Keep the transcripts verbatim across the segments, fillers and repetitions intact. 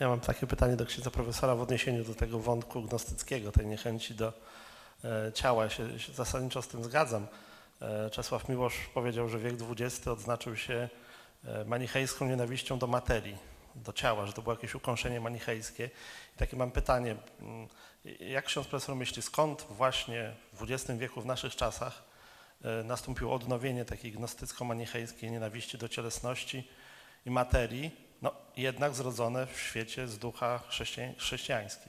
Ja mam takie pytanie do księdza profesora w odniesieniu do tego wątku gnostyckiego, tej niechęci do e, ciała. Ja się, się zasadniczo z tym zgadzam. E, Czesław Miłosz powiedział, że wiek dwudziesty odznaczył się e, manichejską nienawiścią do materii, do ciała, że to było jakieś ukąszenie manichejskie. I takie mam pytanie, jak ksiądz profesor myśli, skąd właśnie w dwudziestym wieku, w naszych czasach e, nastąpiło odnowienie takiej gnostycko-manichejskiej nienawiści do cielesności i materii, no jednak zrodzone w świecie z ducha chrześcija- chrześcijańskim.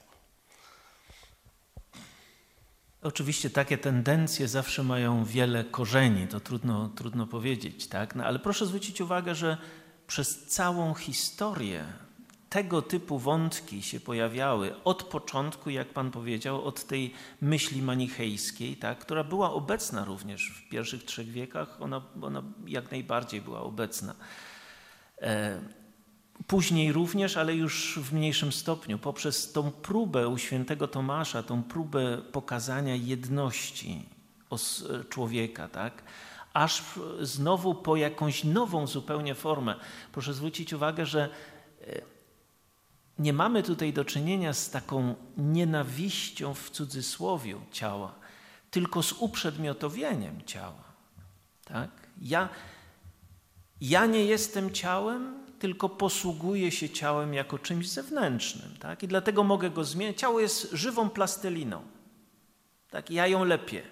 Oczywiście takie tendencje zawsze mają wiele korzeni, to trudno, trudno powiedzieć, tak? No, ale proszę zwrócić uwagę, że przez całą historię tego typu wątki się pojawiały od początku, jak Pan powiedział, od tej myśli manichejskiej, tak? Która była obecna również w pierwszych trzech wiekach, ona, ona jak najbardziej była obecna. E, Później również, ale już w mniejszym stopniu, poprzez tą próbę u świętego Tomasza, tą próbę pokazania jedności człowieka, tak? Aż znowu po jakąś nową zupełnie formę. Proszę zwrócić uwagę, że nie mamy tutaj do czynienia z taką nienawiścią w cudzysłowie ciała, tylko z uprzedmiotowieniem ciała. Tak? Ja, ja nie jestem ciałem, tylko posługuje się ciałem jako czymś zewnętrznym. Tak? I dlatego mogę go zmieniać. Ciało jest żywą plasteliną. Tak? Ja ją lepię.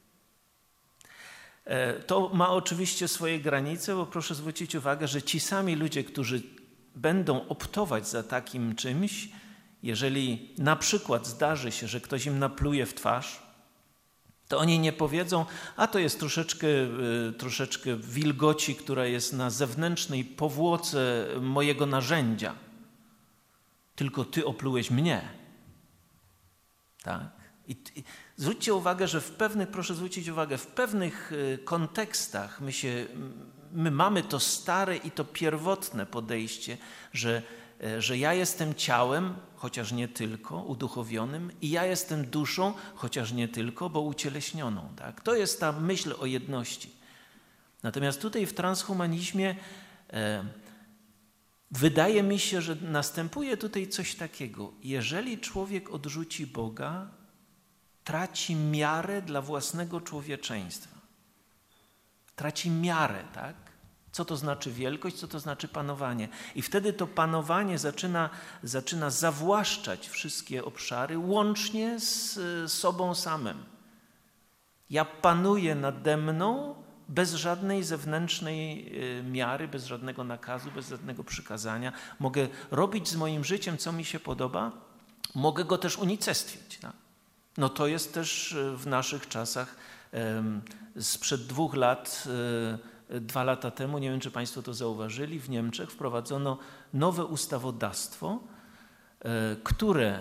To ma oczywiście swoje granice, bo proszę zwrócić uwagę, że ci sami ludzie, którzy będą optować za takim czymś, jeżeli na przykład zdarzy się, że ktoś im napluje w twarz, to oni nie powiedzą, a to jest troszeczkę, troszeczkę wilgoci, która jest na zewnętrznej powłoce mojego narzędzia. Tylko ty oplułeś mnie. Tak? I, i zwróćcie uwagę, że w pewnych, proszę zwrócić uwagę, w pewnych kontekstach my się, my mamy to stare i to pierwotne podejście, że że ja jestem ciałem, chociaż nie tylko, uduchowionym, i ja jestem duszą, chociaż nie tylko, bo ucieleśnioną. Tak? To jest ta myśl o jedności. Natomiast tutaj w transhumanizmie e, wydaje mi się, że następuje tutaj coś takiego. Jeżeli człowiek odrzuci Boga, traci miarę dla własnego człowieczeństwa. Traci miarę, tak? Co to znaczy wielkość, co to znaczy panowanie. I wtedy to panowanie zaczyna, zaczyna zawłaszczać wszystkie obszary, łącznie z sobą samym. Ja panuję nade mną bez żadnej zewnętrznej miary, bez żadnego nakazu, bez żadnego przykazania. Mogę robić z moim życiem, co mi się podoba, mogę go też unicestwić. Tak? No to jest też w naszych czasach, sprzed dwóch lat, Dwa lata temu, nie wiem, czy Państwo to zauważyli, w Niemczech wprowadzono nowe ustawodawstwo, które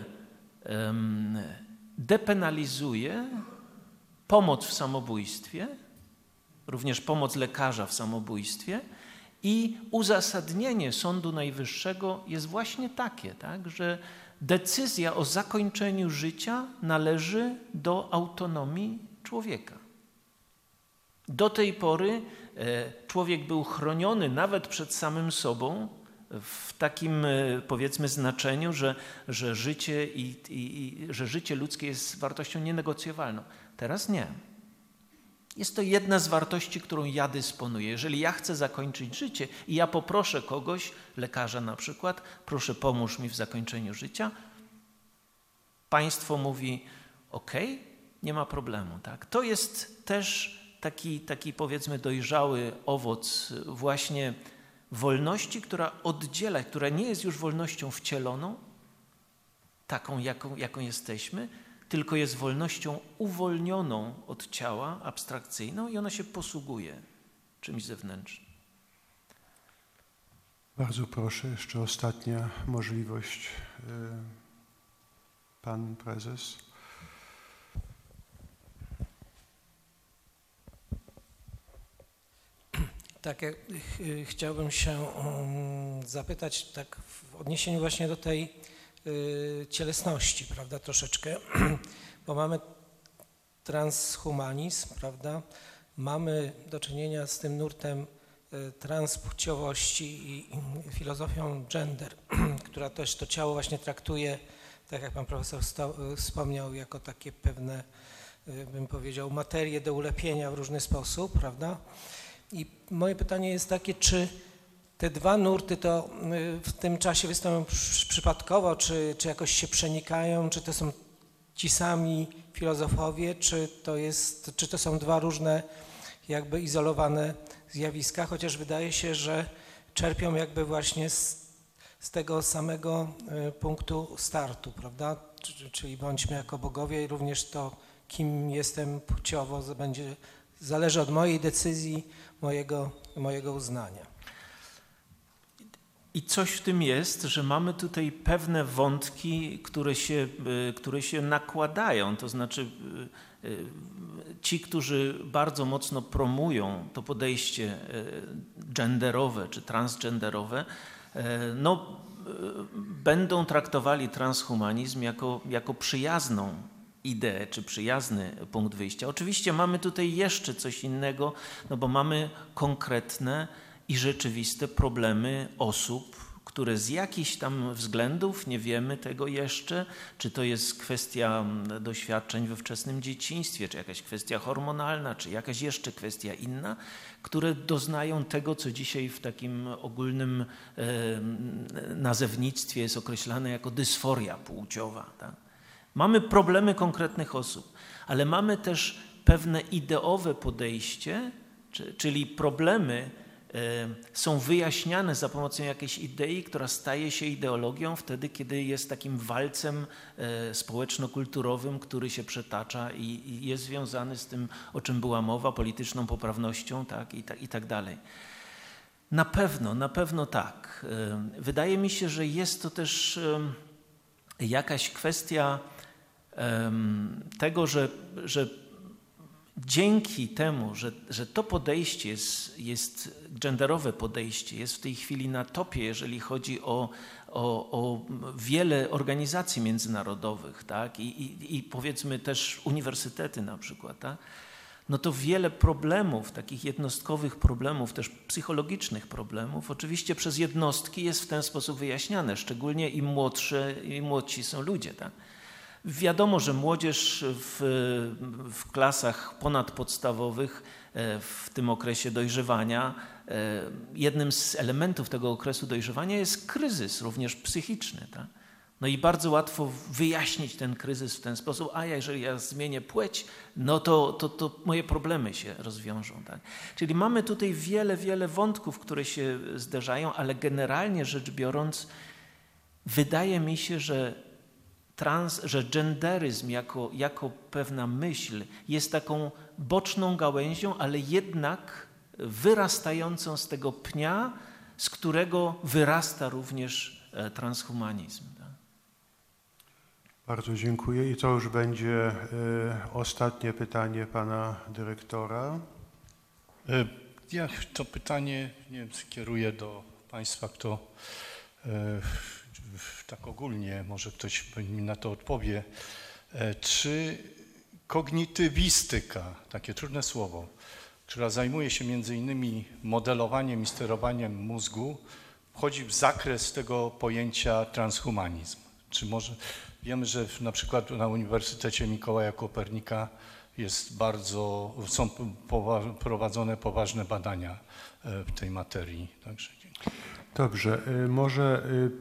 depenalizuje pomoc w samobójstwie, również pomoc lekarza w samobójstwie, i uzasadnienie Sądu Najwyższego jest właśnie takie, tak, że decyzja o zakończeniu życia należy do autonomii człowieka. Do tej pory człowiek był chroniony nawet przed samym sobą w takim, powiedzmy, znaczeniu, że, że, życie i, i, i, że życie ludzkie jest wartością nienegocjowalną. Teraz nie. Jest to jedna z wartości, którą ja dysponuję. Jeżeli ja chcę zakończyć życie i ja poproszę kogoś, lekarza na przykład, proszę pomóż mi w zakończeniu życia, państwo mówi, okej, nie ma problemu. Tak? To jest też Taki, taki powiedzmy dojrzały owoc właśnie wolności, która oddziela, która nie jest już wolnością wcieloną, taką jaką, jaką jesteśmy, tylko jest wolnością uwolnioną od ciała, abstrakcyjną, i ona się posługuje czymś zewnętrznym. Bardzo proszę, jeszcze ostatnia możliwość. Pan prezes. Tak, ja ch chciałbym się um, zapytać tak w odniesieniu właśnie do tej y, cielesności, prawda, troszeczkę, bo mamy transhumanizm, prawda, mamy do czynienia z tym nurtem transpłciowości i filozofią gender, która też to ciało właśnie traktuje, tak jak pan profesor wspomniał, jako takie pewne, bym powiedział, materię do ulepienia w różny sposób, prawda? I moje pytanie jest takie, czy te dwa nurty to w tym czasie występują przypadkowo, czy, czy jakoś się przenikają, czy to są ci sami filozofowie, czy to jest, czy to są dwa różne jakby izolowane zjawiska, chociaż wydaje się, że czerpią jakby właśnie z, z tego samego punktu startu, prawda? Czyli bądźmy jako bogowie i również to, kim jestem płciowo, będzie, zależy od mojej decyzji, mojego, mojego uznania. I coś w tym jest, że mamy tutaj pewne wątki, które się, które się nakładają, to znaczy ci, którzy bardzo mocno promują to podejście genderowe czy transgenderowe, no, będą traktowali transhumanizm jako, jako przyjazną ideę czy przyjazny punkt wyjścia. Oczywiście mamy tutaj jeszcze coś innego, no bo mamy konkretne i rzeczywiste problemy osób, które z jakichś tam względów, nie wiemy tego jeszcze, czy to jest kwestia doświadczeń we wczesnym dzieciństwie, czy jakaś kwestia hormonalna, czy jakaś jeszcze kwestia inna, które doznają tego, co dzisiaj w takim ogólnym e, nazewnictwie jest określane jako dysforia płciowa. Tak? Mamy problemy konkretnych osób, ale mamy też pewne ideowe podejście, czy, czyli problemy są wyjaśniane za pomocą jakiejś idei, która staje się ideologią wtedy, kiedy jest takim walcem społeczno-kulturowym, który się przetacza i jest związany z tym, o czym była mowa, polityczną poprawnością, tak, i, tak, i tak dalej. Na pewno, na pewno tak. Wydaje mi się, że jest to też jakaś kwestia tego, że, że dzięki temu, że, że to podejście jest, jest genderowe podejście, jest w tej chwili na topie, jeżeli chodzi o, o, o wiele organizacji międzynarodowych, tak? I, i, i powiedzmy też uniwersytety na przykład, tak? No to wiele problemów, takich jednostkowych problemów, też psychologicznych problemów, oczywiście przez jednostki jest w ten sposób wyjaśniane, szczególnie im młodsze, im młodsi są ludzie, tak? Wiadomo, że młodzież w, w klasach ponadpodstawowych w tym okresie dojrzewania, jednym z elementów tego okresu dojrzewania jest kryzys, również psychiczny. Tak? No i bardzo łatwo wyjaśnić ten kryzys w ten sposób, a jeżeli ja zmienię płeć, no to, to, to moje problemy się rozwiążą. Tak? Czyli mamy tutaj wiele, wiele wątków, które się zderzają, ale generalnie rzecz biorąc, wydaje mi się, że Trans, że genderyzm jako, jako pewna myśl jest taką boczną gałęzią, ale jednak wyrastającą z tego pnia, z którego wyrasta również transhumanizm. Tak? Bardzo dziękuję i to już będzie y, ostatnie pytanie pana dyrektora. Ja to pytanie nie wiem, skieruję do państwa, kto y, tak ogólnie, może ktoś mi na to odpowie, czy kognitywistyka, takie trudne słowo, która zajmuje się między innymi modelowaniem i sterowaniem mózgu, wchodzi w zakres tego pojęcia transhumanizm? Czy może wiemy, że na przykład na Uniwersytecie Mikołaja Kopernika jest bardzo, są prowadzone poważne badania w tej materii. Także dziękuję. Dobrze, może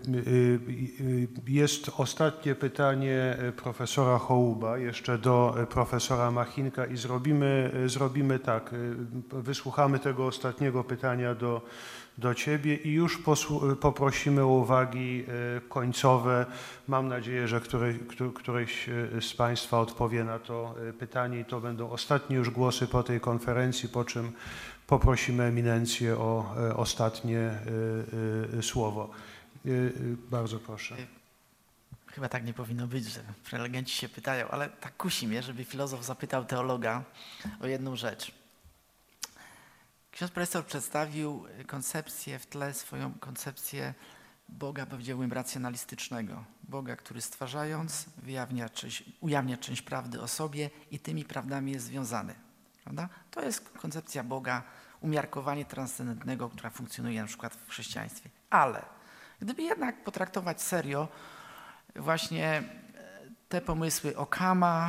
jest ostatnie pytanie profesora Hołuba jeszcze do profesora Machinka i zrobimy, zrobimy tak, wysłuchamy tego ostatniego pytania do, do ciebie i już posłu, poprosimy o uwagi końcowe. Mam nadzieję, że który, któryś z państwa odpowie na to pytanie i to będą ostatnie już głosy po tej konferencji, po czym poprosimy eminencję o e, ostatnie e, e, słowo. E, e, bardzo proszę. Chyba tak nie powinno być, że prelegenci się pytają, ale tak kusi mnie, żeby filozof zapytał teologa o jedną rzecz. Ksiądz profesor przedstawił koncepcję, w tle swoją koncepcję Boga, powiedziałbym, racjonalistycznego. Boga, który stwarzając wyjawnia część, ujawnia część prawdy o sobie i tymi prawdami jest związany. Prawda? To jest koncepcja Boga umiarkowanie transcendentnego, która funkcjonuje na przykład w chrześcijaństwie. Ale gdyby jednak potraktować serio właśnie te pomysły Occama,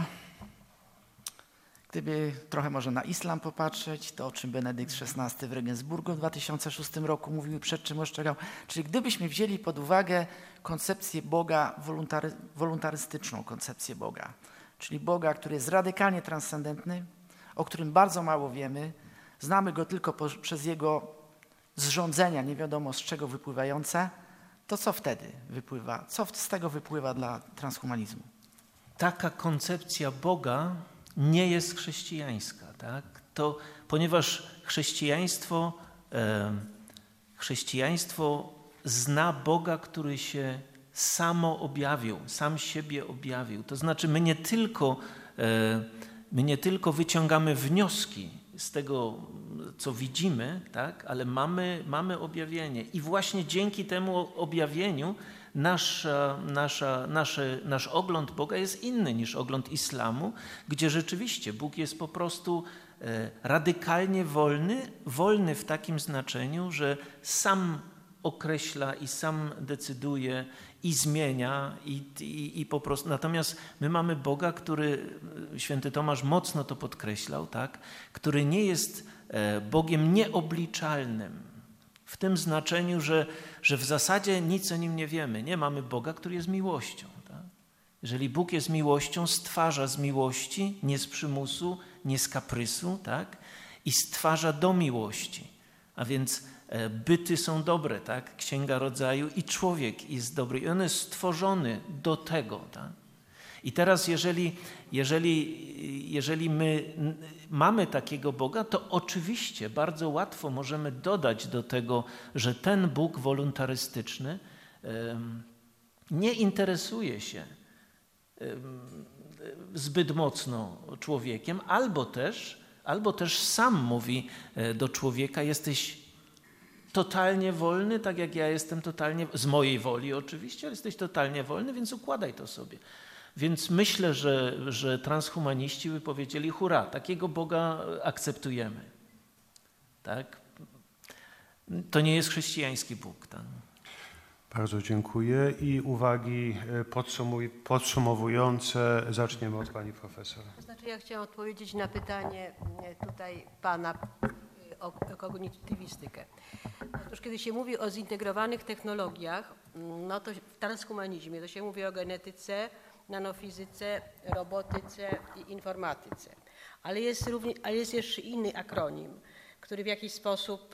gdyby trochę może na islam popatrzeć, to o czym Benedykt szesnasty w Regensburgu w dwa tysiące szóstym roku mówił, przed czym ostrzegał, czyli gdybyśmy wzięli pod uwagę koncepcję Boga, woluntary, woluntarystyczną koncepcję Boga, czyli Boga, który jest radykalnie transcendentny, o którym bardzo mało wiemy, znamy go tylko po, przez jego zrządzenia, nie wiadomo z czego wypływające, to co wtedy wypływa? Co z tego wypływa dla transhumanizmu? Taka koncepcja Boga nie jest chrześcijańska, tak? To, ponieważ chrześcijaństwo, e, chrześcijaństwo zna Boga, który się samo objawił, sam siebie objawił. To znaczy my nie tylko, e, my nie tylko wyciągamy wnioski z tego, co widzimy, tak? Ale mamy, mamy objawienie i właśnie dzięki temu objawieniu Nasza, nasza, nasze, nasz ogląd Boga jest inny niż ogląd islamu, gdzie rzeczywiście Bóg jest po prostu e, radykalnie wolny, wolny w takim znaczeniu, że sam określa i sam decyduje i zmienia i, i, i po prostu. Natomiast my mamy Boga, który, święty Tomasz mocno to podkreślał, tak, który nie jest e, Bogiem nieobliczalnym. W tym znaczeniu, że, że w zasadzie nic o Nim nie wiemy. Nie, mamy Boga, który jest miłością. Tak? Jeżeli Bóg jest miłością, stwarza z miłości, nie z przymusu, nie z kaprysu, tak? I stwarza do miłości. A więc e, byty są dobre, tak? Księga Rodzaju i człowiek jest dobry. I on jest stworzony do tego. Tak? I teraz jeżeli, jeżeli, jeżeli my mamy takiego Boga, to oczywiście bardzo łatwo możemy dodać do tego, że ten Bóg woluntarystyczny um, nie interesuje się um, zbyt mocno człowiekiem, albo też, albo też sam mówi do człowieka, jesteś totalnie wolny, tak jak ja jestem totalnie, z mojej woli oczywiście, ale jesteś totalnie wolny, więc układaj to sobie. Więc myślę, że, że transhumaniści by powiedzieli, hurra, takiego Boga akceptujemy. Tak? To nie jest chrześcijański Bóg. Tak? Bardzo dziękuję i uwagi podsumowujące zaczniemy od pani profesor. To znaczy ja chciałam odpowiedzieć na pytanie tutaj pana o kognitywistykę. Otóż kiedy się mówi o zintegrowanych technologiach, no to w transhumanizmie to się mówi o genetyce, nanofizyce, robotyce i informatyce. Ale jest, równie, ale jest jeszcze inny akronim, który w jakiś sposób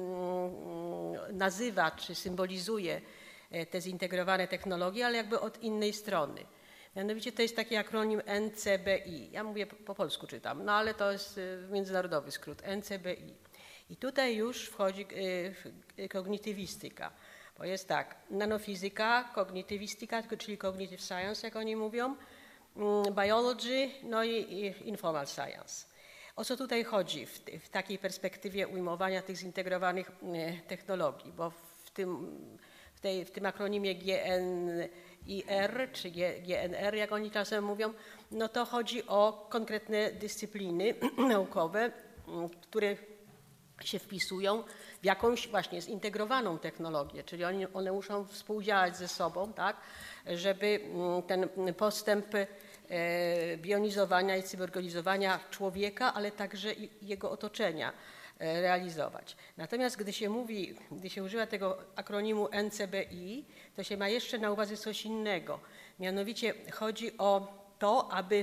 nazywa czy symbolizuje te zintegrowane technologie, ale jakby od innej strony. Mianowicie to jest taki akronim N C B I. Ja mówię po polsku czytam, no ale to jest międzynarodowy skrót N C B I. I tutaj już wchodzi kognitywistyka. Bo jest tak, nanofizyka, kognitywistyka, czyli cognitive science, jak oni mówią, biology, no i informal science. O co tutaj chodzi w, w takiej perspektywie ujmowania tych zintegrowanych technologii? Bo w tym, w tej, w tym akronimie G N I R, czy G N R, jak oni czasem mówią, no to chodzi o konkretne dyscypliny naukowe, które się wpisują w jakąś właśnie zintegrowaną technologię, czyli one, one muszą współdziałać ze sobą, tak, żeby ten postęp bionizowania i cyborganizowania człowieka, ale także i jego otoczenia realizować. Natomiast gdy się mówi, gdy się używa tego akronimu N C B I, to się ma jeszcze na uwadze coś innego. Mianowicie chodzi o to, aby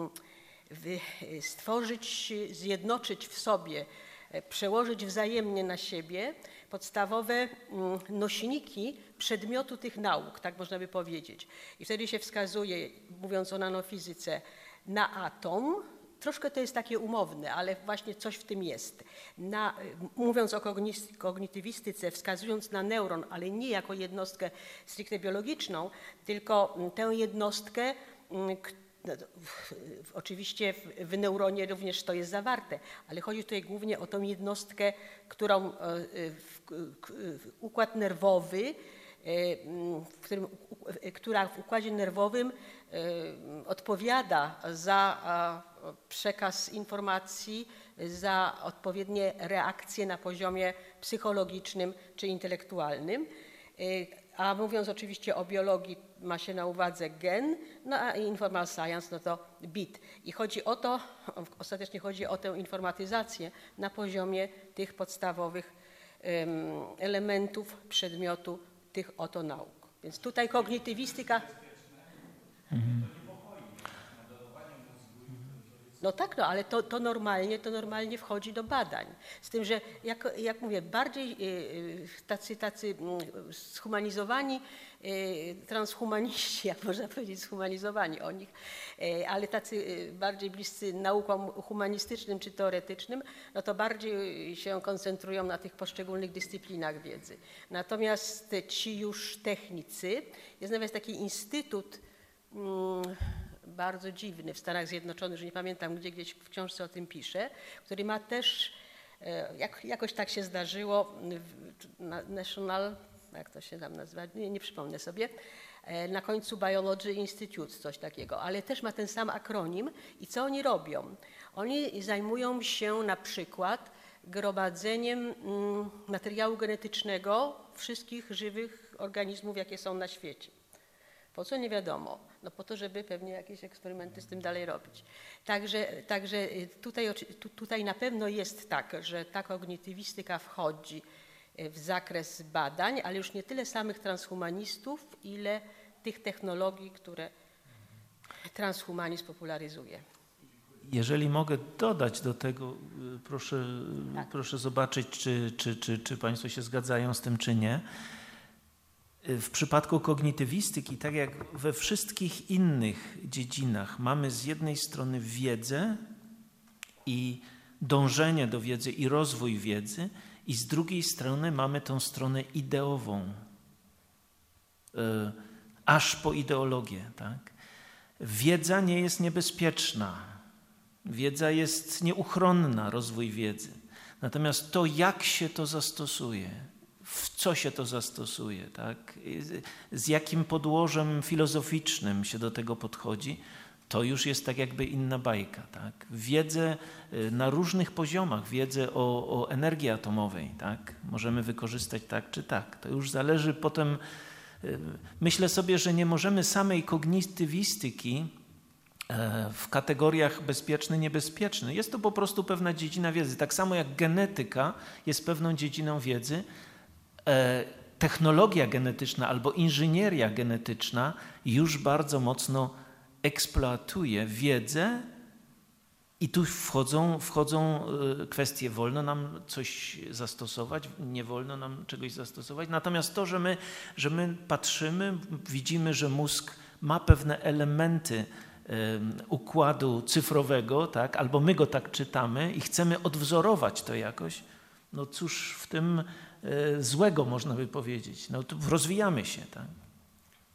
stworzyć, zjednoczyć w sobie, przełożyć wzajemnie na siebie podstawowe nośniki przedmiotu tych nauk, tak można by powiedzieć. I wtedy się wskazuje, mówiąc o nanofizyce, na atom. Troszkę to jest takie umowne, ale właśnie coś w tym jest. Na, mówiąc o kognitywistyce, wskazując na neuron, ale nie jako jednostkę stricte biologiczną, tylko tę jednostkę, oczywiście w neuronie również to jest zawarte, ale chodzi tutaj głównie o tą jednostkę, którą układ nerwowy, w którym, która w układzie nerwowym odpowiada za przekaz informacji, za odpowiednie reakcje na poziomie psychologicznym czy intelektualnym. A mówiąc oczywiście o biologii, ma się na uwadze gen, no a informal science no to bit. I chodzi o to, ostatecznie chodzi o tę informatyzację na poziomie tych podstawowych um, elementów przedmiotu tych oto nauk. Więc tutaj kognitywistyka... Mhm. No tak, no, ale to, to, normalnie, to normalnie wchodzi do badań. Z tym, że jak, jak mówię, bardziej tacy, tacy zhumanizowani, transhumaniści, jak można powiedzieć, zhumanizowani o nich, ale tacy bardziej bliscy naukom humanistycznym czy teoretycznym, no to bardziej się koncentrują na tych poszczególnych dyscyplinach wiedzy. Natomiast ci już technicy, jest nawet taki instytut, hmm, bardzo dziwny w Stanach Zjednoczonych, że nie pamiętam gdzie, gdzieś w książce o tym pisze, który ma też, jak, jakoś tak się zdarzyło, National, jak to się tam nazywa, nie, nie przypomnę sobie, na końcu Biology Institute, coś takiego, ale też ma ten sam akronim i co oni robią? Oni zajmują się na przykład gromadzeniem materiału genetycznego wszystkich żywych organizmów, jakie są na świecie. Po co? Nie wiadomo. No po to, żeby pewnie jakieś eksperymenty z tym dalej robić. Także, także tutaj, tutaj na pewno jest tak, że ta kognitywistyka wchodzi w zakres badań, ale już nie tyle samych transhumanistów, ile tych technologii, które transhumanizm popularyzuje. Jeżeli mogę dodać do tego, proszę, tak. proszę zobaczyć, czy, czy, czy, czy Państwo się zgadzają z tym, czy nie. W przypadku kognitywistyki, tak jak we wszystkich innych dziedzinach, mamy z jednej strony wiedzę i dążenie do wiedzy i rozwój wiedzy, i z drugiej strony mamy tą stronę ideową, aż po ideologię. Tak? Wiedza nie jest niebezpieczna, wiedza jest nieuchronna, rozwój wiedzy. Natomiast to, jak się to zastosuje, w co się to zastosuje, tak? Z jakim podłożem filozoficznym się do tego podchodzi, to już jest tak jakby inna bajka. Tak? Wiedzę na różnych poziomach, wiedzę o, o energii atomowej, tak? Możemy wykorzystać tak czy tak. To już zależy potem, myślę sobie, że nie możemy samej kognitywistyki w kategoriach bezpieczny, niebezpieczny. Jest to po prostu pewna dziedzina wiedzy. Tak samo jak genetyka jest pewną dziedziną wiedzy, technologia genetyczna albo inżynieria genetyczna już bardzo mocno eksploatuje wiedzę i tu wchodzą, wchodzą kwestie, wolno nam coś zastosować, nie wolno nam czegoś zastosować. Natomiast to, że my, że my patrzymy, widzimy, że mózg ma pewne elementy układu cyfrowego, tak, albo my go tak czytamy i chcemy odwzorować to jakoś, no cóż w tym złego można by powiedzieć. No to rozwijamy się, tak.